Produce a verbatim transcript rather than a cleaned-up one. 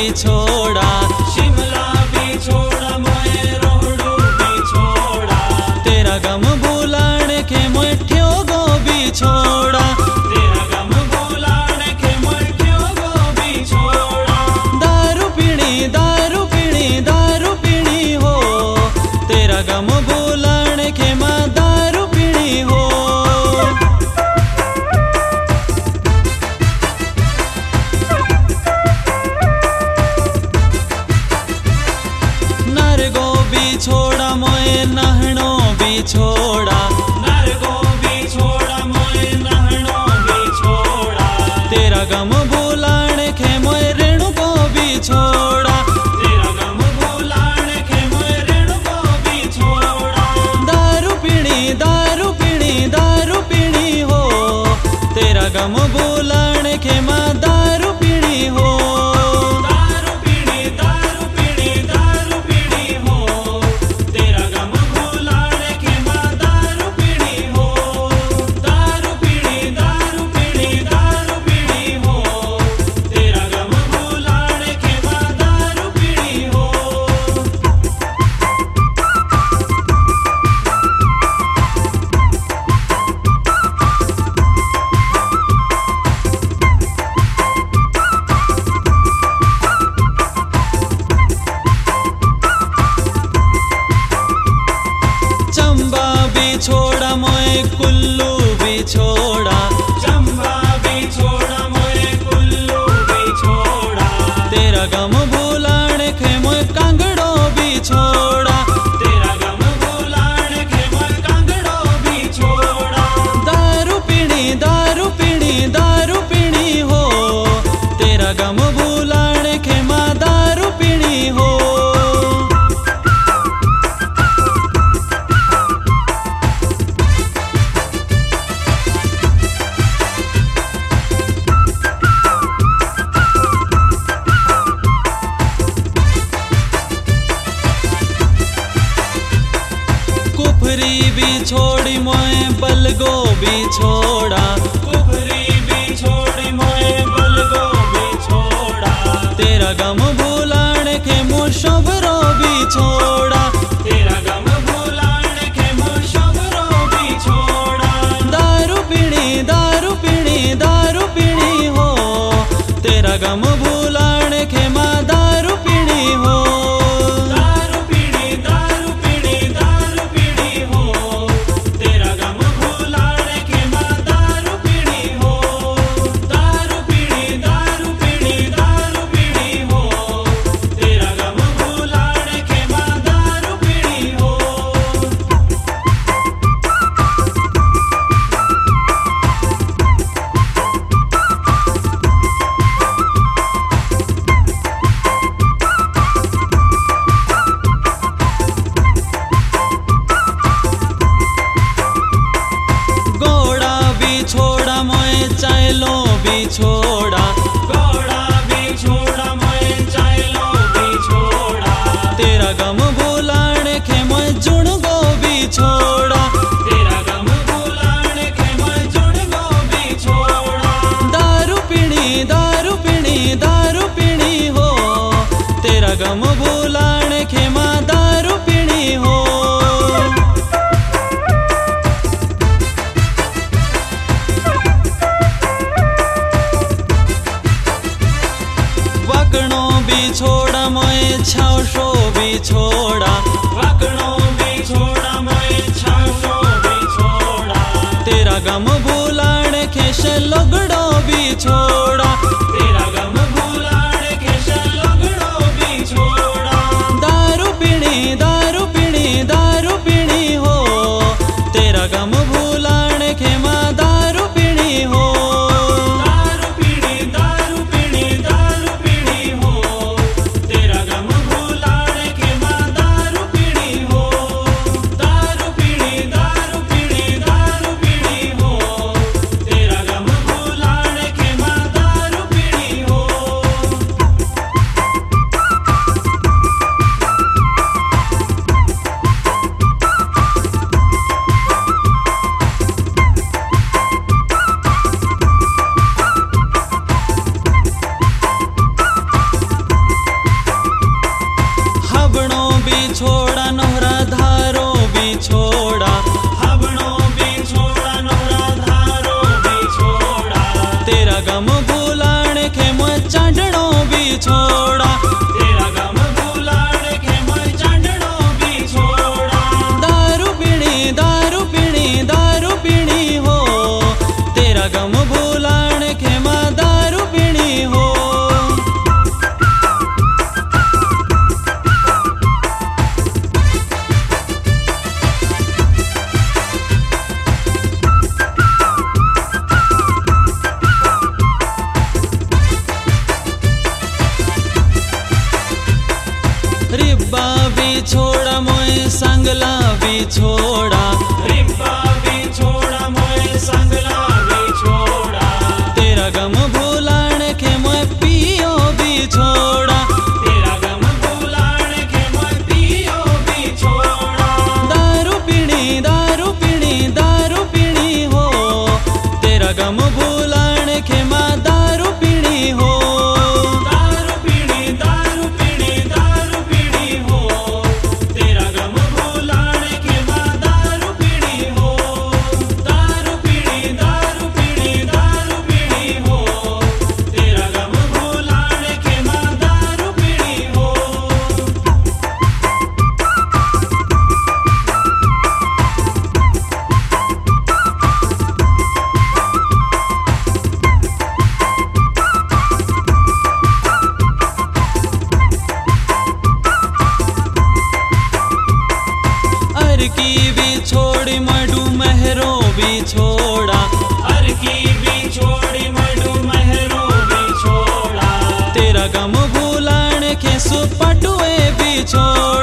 भी छोड़ा, शिमला भी छोड़ा मोए रोहड़ू भी छोड़ा, तेरा गम भुलाने के मोए ठ्योगो भी छोड़ा, तेरा गम भुलाने के मोए ठ्योगो भी छोड़ा। दारू पीणी दारू पीणी दारू पीणी हो, तेरा गम भुलाने के माँ दारू पीणी हो। नरगो भी छोड़ा मोए नहनो भी छोड़ा, नरगो भी छोड़ा मोए नहनो भी छोड़ा, तेरा गम भुलाने के मोए रेणु को भी छोड़ा, तेरा गम भुलाने के मोए रेणु को भी छोड़ा। दारू पीणी दारू पीणी दारू पीणी हो, तेरा गम भुलाने के माँ दारू पीणी हो। दारू पीणी दारू पीणी दारू पीणी हो, तेरा गम भुलाने के माँ दारू पीणी हो। दारू पीणी दारू पीणी दारू पीणी हो, तेरा गम भुलाने के माँ दारू पीणी हो। चंबा भी छोड़ा मोए कुल्लू भी छोड़ा, चंबा भी छोड़ा मोए कुल्लू भी छोड़ा, तेरा गम भुलाने के मोए कांगड़ो भी छोड़ा, तेरा गम भुलाने के मोए कांगड़ो भी छोड़ा। दारू पीणी दारू पीणी दारू पीणी हो, तेरा गम भुलाने के माँ दारू पीणी हो। कुफरी भी छोड़ी मोए बलगो भी छोड़ा, कुफरी भी छोड़ी मोए बलगो भी छोड़ा, तेरा गम भुलाने के मुशबरो भी छोड़ा, तेरा गम भुलाने के मुशबरो भी छोड़ा। दारू पीणी दारू पीणी दारू पीणी हो, तेरा गम भुलाने के माँ दारू पीणी हो। दारू पीणी दारू पीणी दारू पीणी हो, तेरा गम भुलाने के माँ दारू पीणी हो। दारू पीणी दारू पीणी दारू पीणी हो, तेरा गम भुलाने के माँ दारू पीणी हो। घोड़ा भी छोड़ा मोए चायलो भी छोड़ा, घोड़ा भी छोड़ा मोए चायलो भी छोड़ा, तेरा गम भुलाने के मोए जुणगो भी छोड़ा, तेरा गम भुलाने के मोए जुड़गो भी छोड़ा। दारू पीणी दारू पीणी दारू पीणी हो, तेरा गम भुलाने के माँ दारू पीणी हो। वकणो भी छोड़ा मोए छावशो भी छोड़ा, वकड़ों भी छोड़ा मोए छावशो भी छोड़ा, तेरा गम भुलाने के शलगड़ो भी छोड़ा, तेरा गम भुलाने के शलगड़ो भी छोड़ा। दारू पीणी दारू पीणी दारू पीणी हो, तेरा गम भुलाने के माँ दारू पीणी हो। दारू पीणी दारू पीणी दारू पीणी हो, तेरा गम भुलाने के माँ दारू पीणी हो। दारू पीणी दारू पीणी दारू पीणी हो, तेरा गम भुलाने के माँ दारू रिब्बा भी छोड़ा मोए संगला भी छोड़ा, रिब्बा भी छोड़ा मोए संगला भी छोड़ा, तेरा गम भुलाने के मोए पियो भी छोड़ा, तेरा गम भुलाने के मोए पियो भी छोड़ा। दारू पीनी दारू पीनी दारू पीनी हो, तेरा गम भुलाने के माँ दारू पीनी हो। दारू पीनी दारू पीनी दारू पीनी हो, तेरा गम भुलाने के माँ दारू पीनी हो। दारू पीनी दारू पीनी दारू पीनी हो, तेरा गम भुलाने के माँ दारू पीनी हो। अर की भी छोड़ी मडू महरो भी छोड़ा, अर की भी छोड़ी मडू महरो भी छोड़ा, तेरा गम भुलाने के सुपटुए भी छोड़ा।